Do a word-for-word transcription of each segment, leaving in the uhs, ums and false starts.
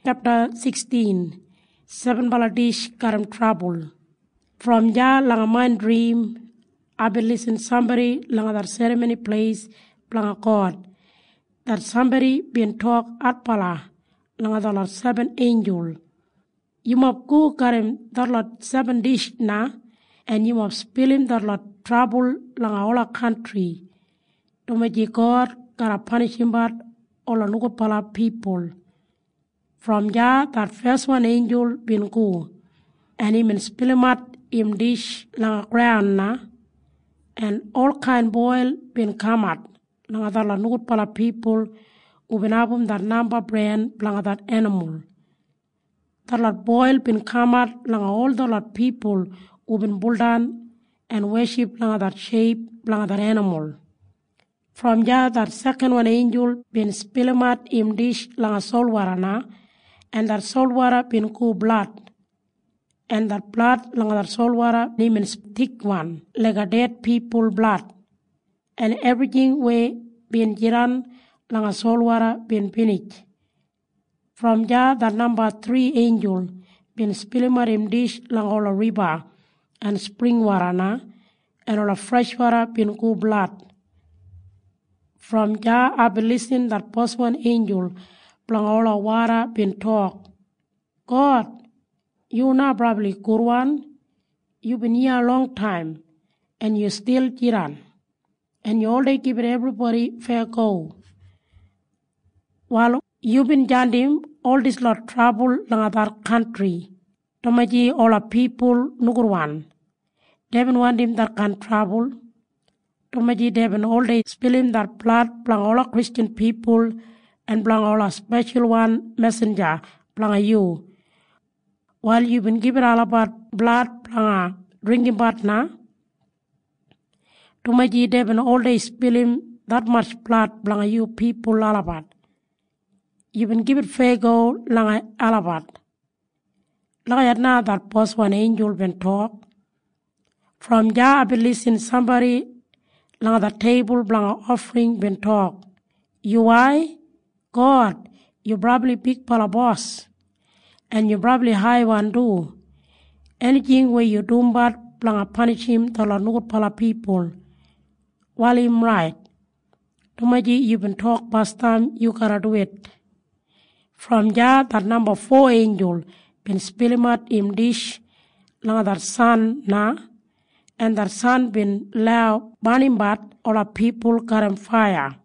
Chapter sixteen. Seven Baladish Karam Trouble. From ya lang a mind dream, I be listen somebody lang that ceremony place lang a God. That somebody been talk at pala lang a dollar seven angel. You must go karim that lot seven dish na, and you must spill him that lot trouble lang a all a country. To make God gotta punish him but all a nuku pala people. From ya that first one angel been go, and him in spill him at him dish lang a ground na, and all kind boil been come at lang a that lot nuku pala people who been abum that number brand lang a that animal. That lot boil been come at lang a all the lot people who been buldan and worship lang a that shape lang a that animal. From ya that second one angel been spill him at him dish lang a salt water na, and that salt water been cool blood. And that blood lang that salt water means thick one, like a dead people blood. And everything way been jiran lang a salt water been finished. From ya that number three angel been spilling at him dish lang all a river and spring water na, and all a fresh water been cool blood. From ya I be listening that first one angel lang all a water been talk. God, you now probably good one. You've been here a long time, and you still jiran, and you already give it everybody fair go. While you've been jandim all this lot trouble lang other country, tomaji all a people nugurwan. They been want him that can trouble. Tomaji they been all day spilling that blood blang all a Christian people, and blang all a special one messenger blang a you. While you've been given all about blood blang a drinking bat na, tomaji they been all day spilling that much blood blang a you people all about. You've been given fair go lang a all about. Like now that post one angel been talk. From ya I be listen somebody lang the table blang a offering been talk. You why? God, you probably big pala boss, and you probably high one do. Anything where you do bad, blang a punish him to la nugut pala people. While him right. Tomaji you been talk past time, you gotta do it. From ya that number four angel been spilling at him dish lang that sun na, and that sun been loud burning bad all a people got him fire.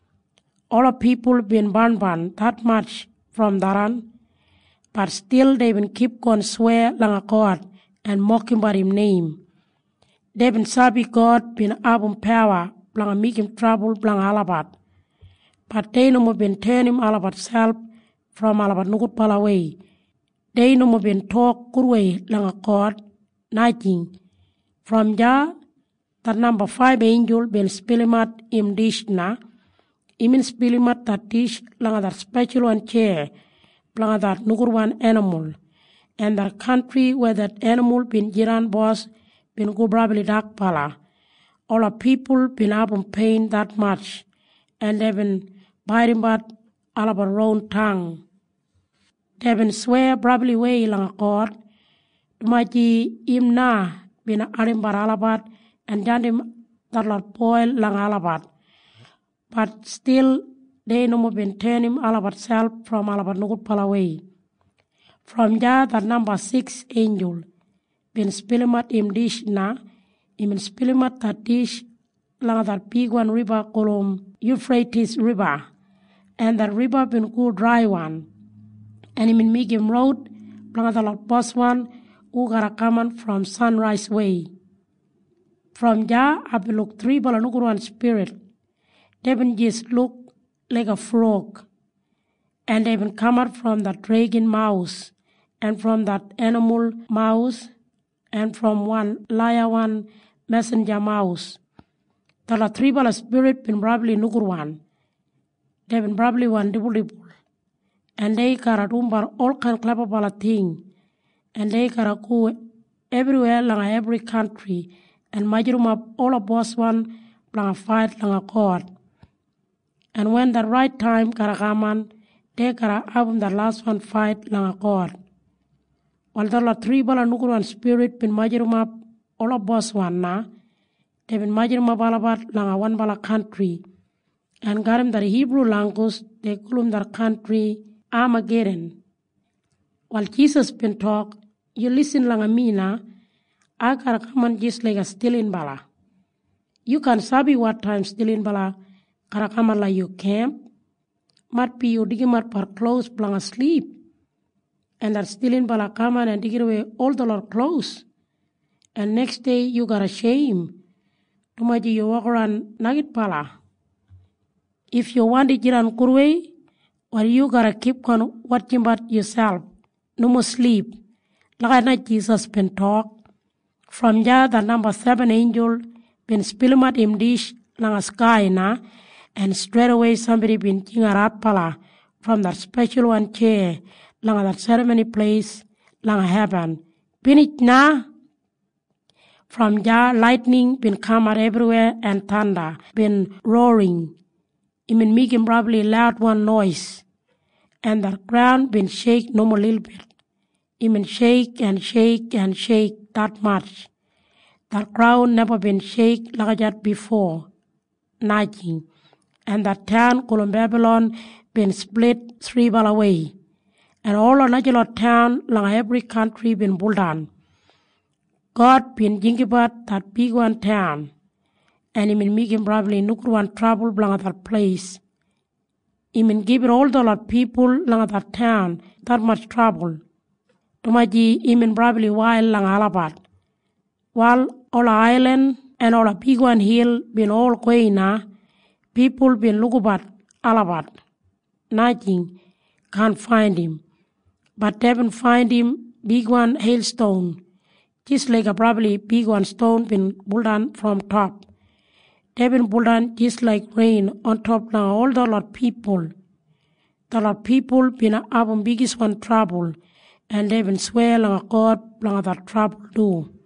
All the people been burn burn that much from Daran, but still they been keep on swear lang a God and mocking by him name. They been sabi God been abum power blang a make him trouble blang alabat. But they no more been turn him alabat self from alabat nugut pala way. They no more been talk good way lang a God nighting. From ya that number five angel been spilling at him dish na. Imin spilimat that dish lang that special one chair, lang that nugur one animal, and that country where that animal been jiran boss been go probably dark pala. All the people been up in pain that much, and they been biting but all of our own tongue. They been swear probably way lang God, tumaji im na been arim bar alabat, and jandim that lot boil lang alabat. But still, they no more been turn him all about self from all about nugut pala way. From ya that number six angel been spilling at him dish na, him been spilling at that dish lang that big one river called Euphrates River, and that river been good dry one, and him been make him road lang that lot boss one who gotta come from sunrise way. From ya I be look three bala nugut one spirit. They been just look like a frog, and they been come out from that dragon mouse, and from that animal mouse, and from one liar one messenger mouse. The three bala spirit been probably nugur one. They been probably one double double, and they gotta do all kind clever bala thing, and they gotta go everywhere lang every country, and majurum up all a boss one lang a fight lang a court. And when the right time karagaman, Take our album the last one fight lang akor. Although la three bala nukuruan spirit bin majirumap ola boss one na. They bin majirumap alabat lang a one bala country. And got him the Hebrew language, they call him the country Armageddon. While Jesus been talk, you listen lang a mina, I gotta come on just like a stealing bala. You can sabi what time stealing bala, gotta come on like you camp. Mat pi you dig mat par clothes blang asleep. And that stealing bala come on and dig away all the Lord clothes. And next day you got a shame. Tumaji you walk around nagit pala. If you want to get on kurwe, or you gotta keep on watching about yourself. No more sleep. Like that Jesus been talk. From there, the number seven angel been spilling at him dish lang a sky na, and straight away somebody been jingarat pala from that special one chair lang that ceremony place lang heaven. Pinich na. From there, lightning been come out everywhere and thunder been roaring. It been making probably loud one noise. And the ground been shake no more little bit. It been shake and shake and shake that much. That ground never been shake like that before. Nothing. And that town called Babylon been split three mile away. And all another town like every country been pulled down. God been thinking about that big one town. And he been making probably nuclear one trouble along that place. He been giving all the lot people along that town that much trouble. Tumaji he been probably wild along Alabat. While all the island and all the big one hill been all going na, people been look about Alabat. Nothing, can't find him. But they been find him big one hailstone. Just like a probably big one stone been pulled down from top. They've been pulled down just like rain on top now all the lot people. The lot people been up on biggest one trouble, and they've been swear lang a God lang that trouble do.